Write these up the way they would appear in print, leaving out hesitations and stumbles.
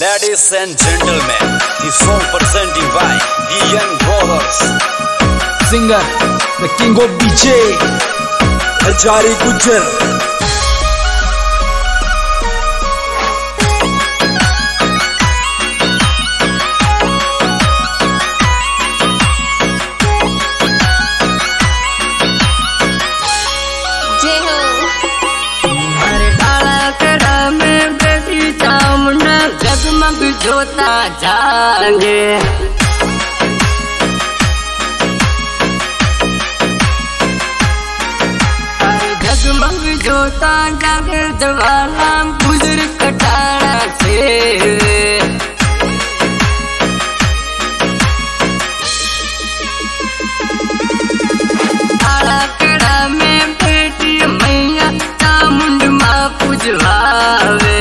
Ladies and gentlemen, the song presenting by the Young Brothers. Singer, the king of DJ, Ajari Gujjar. जगमग जोता जागे जगमग जोता जागे जवाला गुजर कटारा से कड़ा में बेटी मैया चामुंड माँ पुजवावे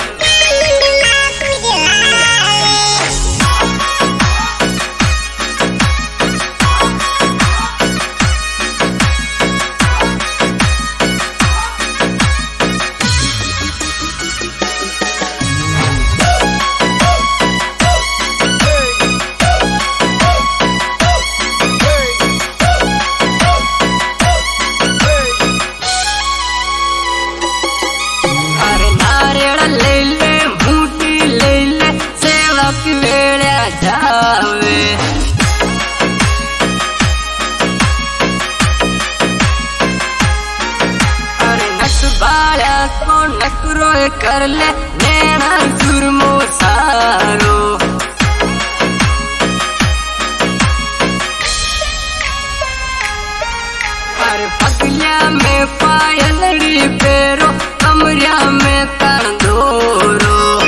जावे अरे नक बाला को नकरो कर ले नैना सुरमो सारो अरे पगलिया में पायलड़ी पेरो कमरिया में कंदोरो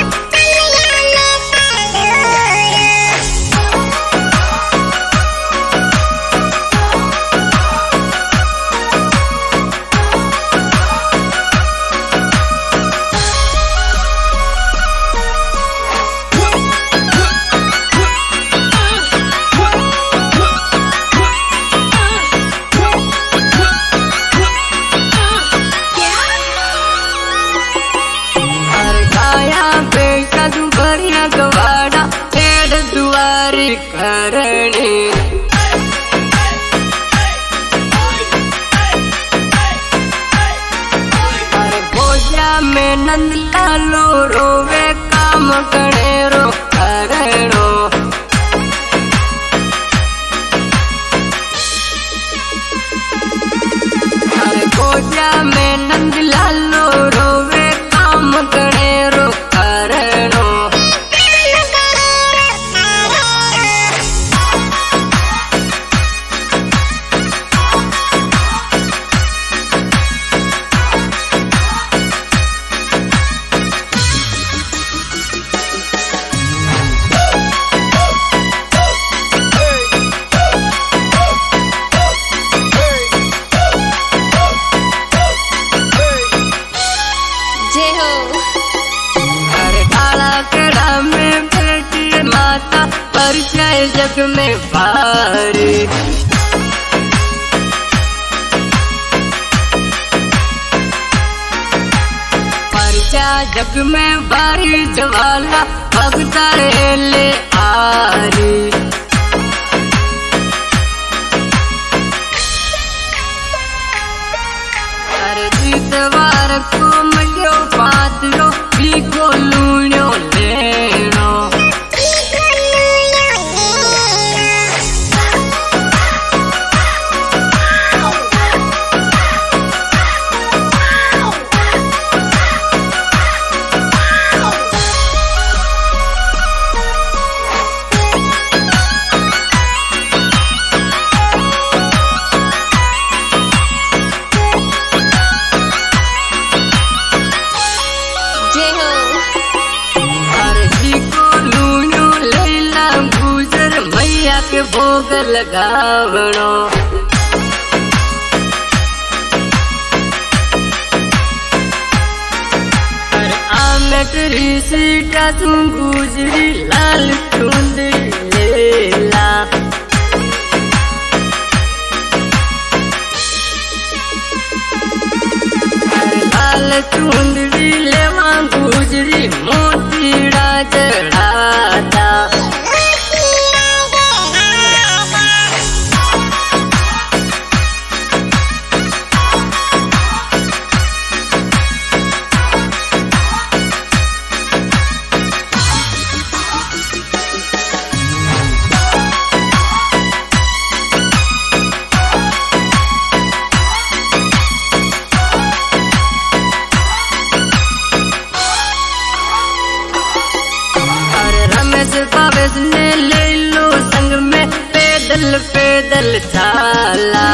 गवाड़ा पेड़ दुआरी करनी अरे भोजा में नंद लालो रोवे काम करेरो करेरो अरे भोजा में नंद लालो रोवे काम करेरो करेरो परिचय जग में भारी परिचय जग में भारी जवाला भगता ले आरी अरे जीतवार को मिलो पात्रो भी को लूणो लेनो के भोग लगावणो अरे आमेट सीटा तू गुजरी लाल चुंदरी लेला अरे लाल चुंदरी लेवा गुजरी मोतीड़ा जड़ भावेश ने ले लो संग में पैदल पैदल चाला।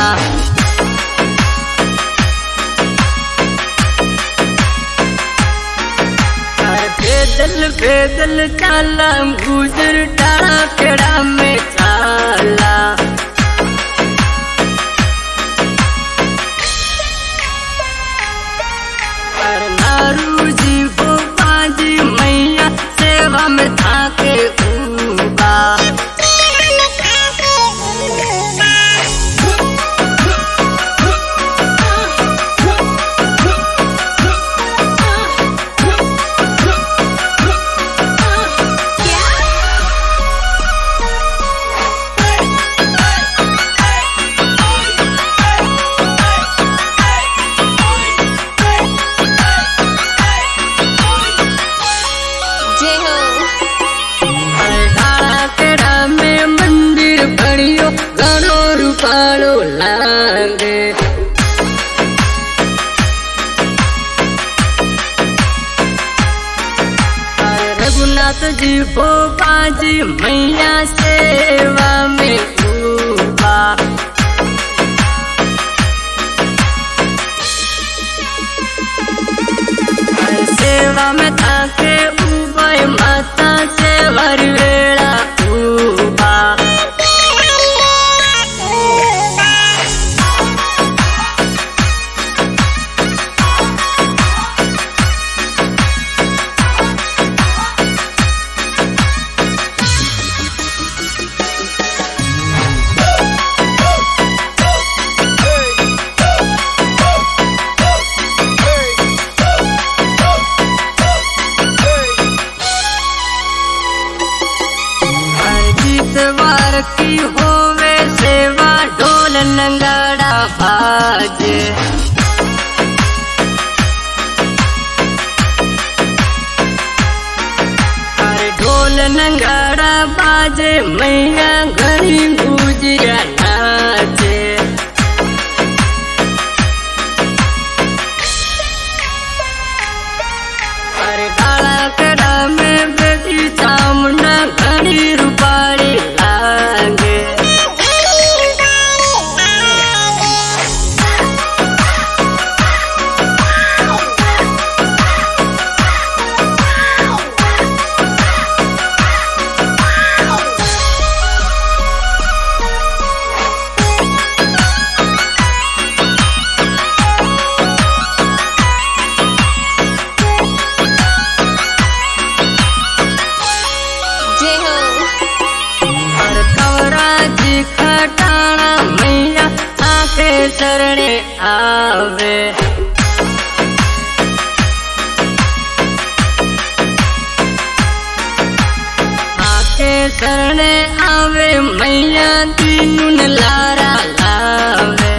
पैदल पैदल चाला गुजर टाड़ा पेड़ा में चाला। नारू जी गोपा जी मैया सेवा में थाके ऊबा। पालो लागे रघुनाथ जी भोपा जी मैया सेवा में ऊबा। सेवा में थाके ऊबा माता सेवर वेड़ा ऊबा। सवार की होवे सेवा ढोल नंगाड़ा बाजे। अरे ढोल नंगाड़ा बाजे मैया घड़ी गुजरिया नाचे। अरे काला कड़ा में बेटी चामुंडा घड़ी रूपाड़ी लागे। खटाना मैया आके शरणे आवे। आके शरणे आवे मैया तीनून लारा लावे।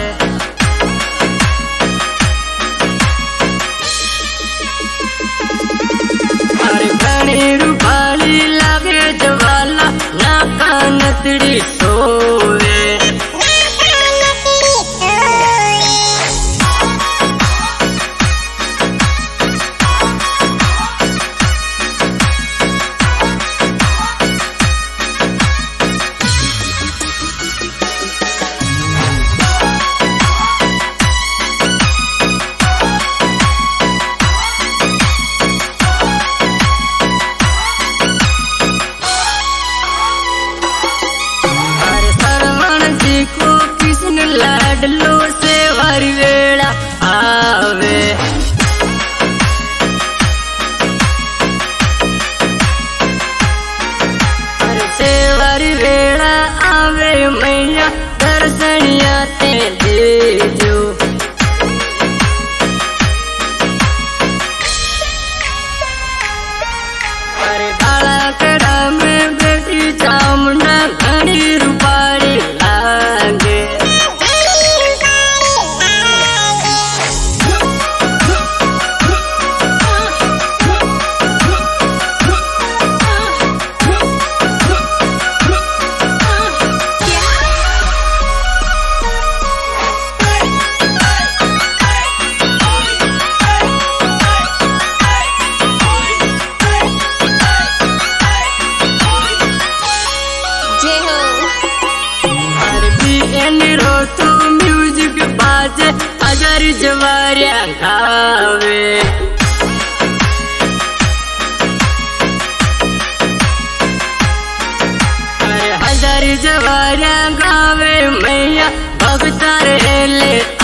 अरे घणी रूपाली लागे जवाला नाका नतड़ी सोवे। वाजे हजार जवारियां गावे। हजार जवारियां गावे मैया भगता रे ले